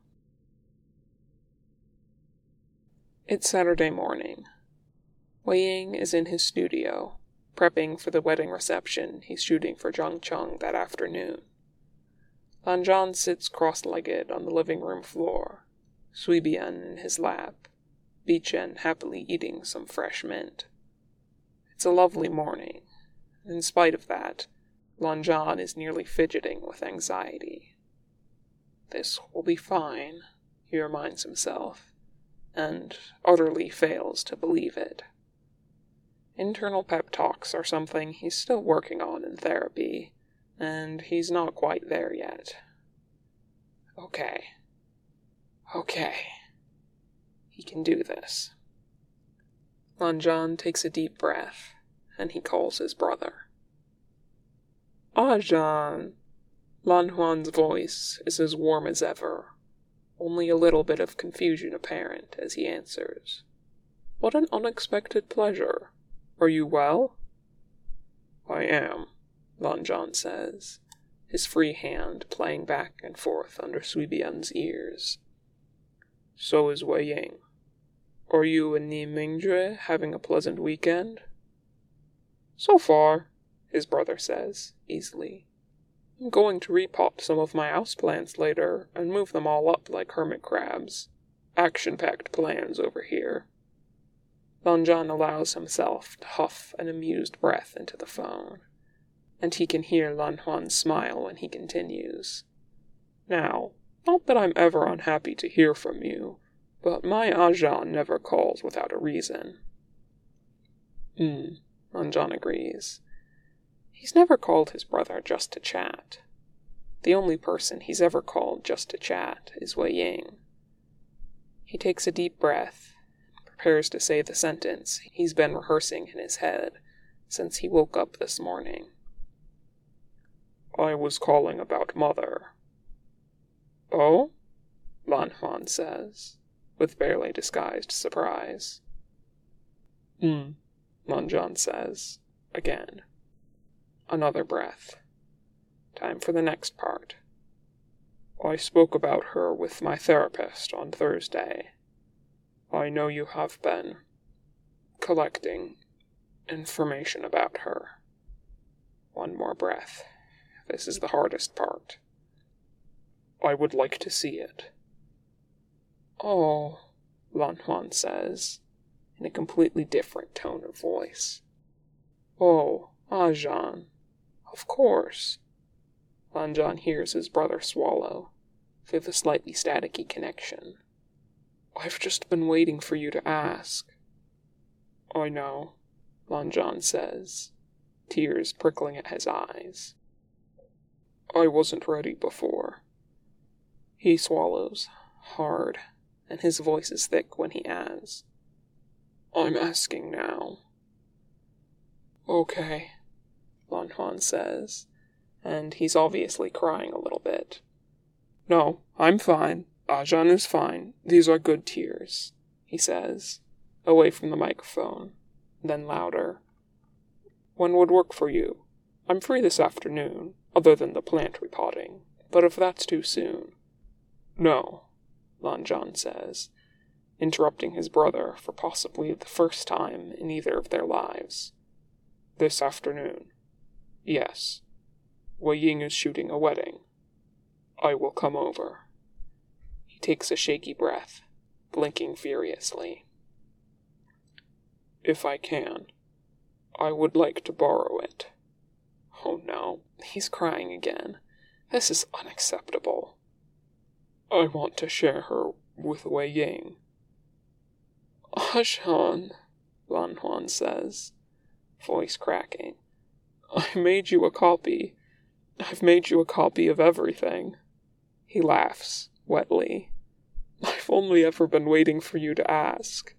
It's Saturday morning. Wei Ying is in his studio, prepping for the wedding reception he's shooting for Jiang Cheng that afternoon. Lan Zhan sits cross-legged on the living room floor, Sui Bian in his lap, Bichen happily eating some fresh mint. It's a lovely morning. In spite of that, Lan Zhan is nearly fidgeting with anxiety. This will be fine, he reminds himself, and utterly fails to believe it. Internal pep talks are something he's still working on in therapy, and he's not quite there yet. Okay. Okay. He can do this. Lan Zhan takes a deep breath, and he calls his brother. Ah, Zhan. Lan Huan's voice is as warm as ever, only a little bit of confusion apparent as he answers. What an unexpected pleasure. Are you well? I am, Lan Zhan says, his free hand playing back and forth under Sui Bian's ears. So is Wei Ying. Are you and Ni Mingjue having a pleasant weekend? So far, his brother says, easily. I'm going to repot some of my houseplants later and move them all up like hermit crabs. Action-packed plans over here. Lan Zhan allows himself to huff an amused breath into the phone, and he can hear Lan Huan smile when he continues. Now, not that I'm ever unhappy to hear from you, but my Ah Zhan never calls without a reason. Hmm, Lan Zhan agrees. He's never called his brother just to chat. The only person he's ever called just to chat is Wei Ying. He takes a deep breath, prepares to say the sentence he's been rehearsing in his head since he woke up this morning. I was calling about Mother. Oh? Lan Huan says, with barely disguised surprise. Hmm, Lan Zhan says, again. Another breath. Time for the next part. I spoke about her with my therapist on Thursday. I know you have been collecting information about her. One more breath. This is the hardest part. I would like to see it. Oh, Lan Huan says, in a completely different tone of voice. Oh, Ah Zhan. Of course. Lan Zhan hears his brother swallow, through the slightly staticky connection. I've just been waiting for you to ask. I know, Lan Zhan says, tears prickling at his eyes. I wasn't ready before. He swallows, hard, and his voice is thick when he adds, I'm asking now. Okay, Lan Huan says, and he's obviously crying a little bit. No, I'm fine. Ah Zhan is fine. These are good tears, he says, away from the microphone, then louder. When would work for you? I'm free this afternoon, other than the plant repotting, but if that's too soon. No, Lan Zhan says, interrupting his brother for possibly the first time in either of their lives. This afternoon. Yes. Wei Ying is shooting a wedding. I will come over. He takes a shaky breath, blinking furiously. If I can, I would like to borrow it. Oh no, he's crying again. This is unacceptable. I want to share her with Wei Ying. Ashan, Lan Huan says, voice cracking. I made you a copy. I've made you a copy of everything. He laughs, wetly. I've only ever been waiting for you to ask.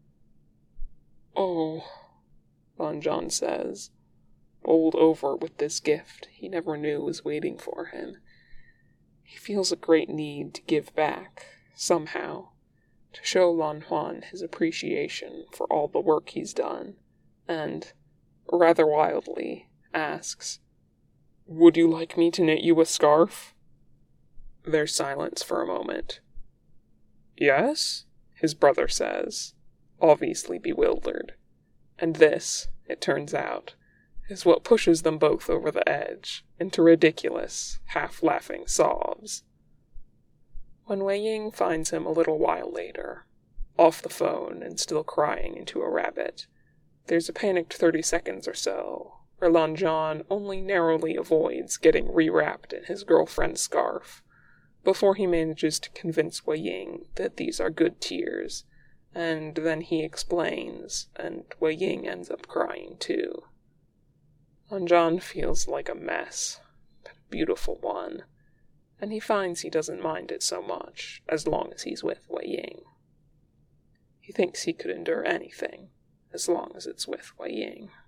Oh, Lan Zhan says, bowled over with this gift he never knew was waiting for him. He feels a great need to give back, somehow, to show Lan Huan his appreciation for all the work he's done, and, rather wildly, asks, Would you like me to knit you a scarf? There's silence for a moment. Yes? His brother says, obviously bewildered. And this, it turns out, is what pushes them both over the edge, into ridiculous, half-laughing sobs. When Wei Ying finds him a little while later, off the phone and still crying into a rabbit, there's a panicked thirty seconds or so, where Lan Zhan only narrowly avoids getting rewrapped in his girlfriend's scarf, before he manages to convince Wei Ying that these are good tears, and then he explains, and Wei Ying ends up crying too. Lan Zhan feels like a mess, but a beautiful one, and he finds he doesn't mind it so much as long as he's with Wei Ying. He thinks he could endure anything, as long as it's with Wei Ying.